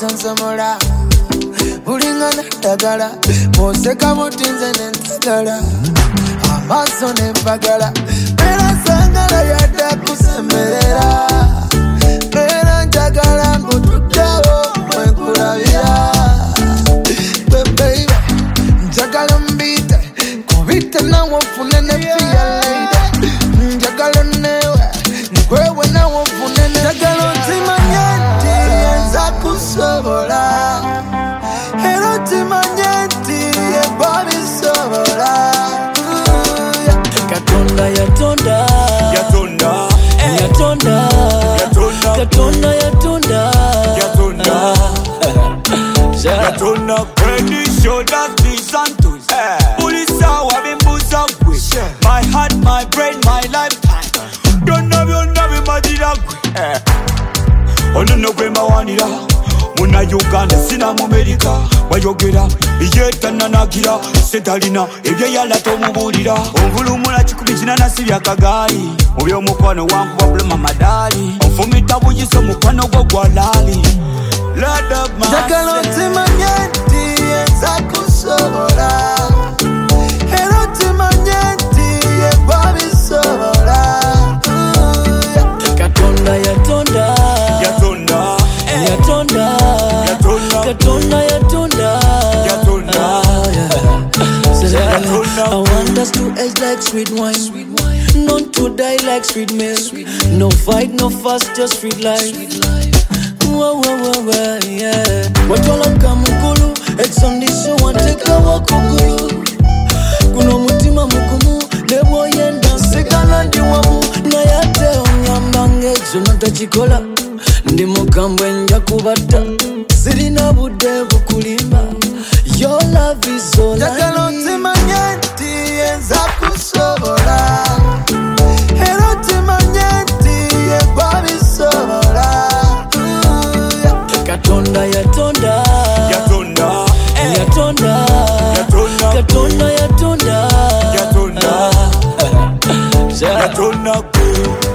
nsomola bulinga natagala moseka mutinze nentagala amaso nempagala era sangala yadda kusemerera era njagala ngutuddewo mwenkulabira baby njagala mbite kubite nawo fune ne fia lady njagala newe nkwewe nawo fune ne njagala ntimanyenti enza kusobola era ntimanyenti yegwabisobola Katonda yatonda Yatonda yatonda Yatonda Katonda yatonda Yatonda Yatonda Kwendi shoulders these antus Pulisa wabimbuza gwe My heart, my brain, my lifetime Byonna bimadira gwe Ono no gwe mawanira Muna Uganda sina mu America wayogera yetananagira setalina ebyo yala tomubulira ovulumula kikumi kinanasi byakagaali mu byomukwano wangu wabuluma madali ofumita buyiso mukwano gwo gwalali njagala ntimanye nti yenza kusobola era ntimanye nti yegwabisobola Katonda yatonda Yatonda Yatonda Katonda yatonda Yatonda I want us to age like sweet wine not to die like sweet milk no fight, no fuss, just sweet life Whoa, yeah Watola kamukulu It's on this show and take a walk kukulu Kuno mutima mukumu Nebo yenda Sekala ndiwamu Na yate onyambange Zonata chikola Ndi mukambwe nja kubata Sirina bude bukulimba Your love is all I need Jakalo ntimanyenti Yenza kusobola Hero ntimanyenti Yegwabisobola Katonda yatonda Yatonda Yatonda Yatonda Katonda yatonda Yatonda Yatonda